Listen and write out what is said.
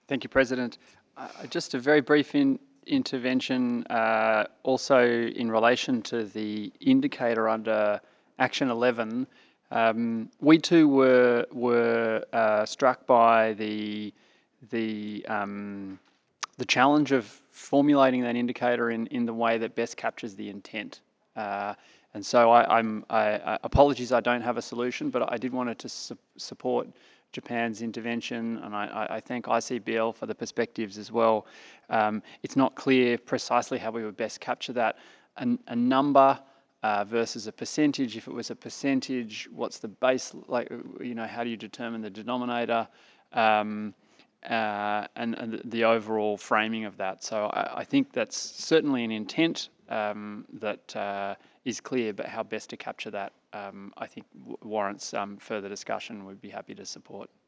Thank you, President. Just a very brief intervention, also in relation to the indicator under Action 11. We too were struck by the challenge of formulating that indicator in the way that best captures the intent. And so apologies, I don't have a solution, but I did want to support Japan's intervention, and I thank ICBL for the perspectives as well. It's not clear precisely how we would best capture that. A number versus a percentage. If it was a percentage, what's the base, like, how do you determine the denominator? And the overall framing of that. So I think that's certainly an intent that is clear, but how best to capture that, I think warrants further discussion. We'd be happy to support.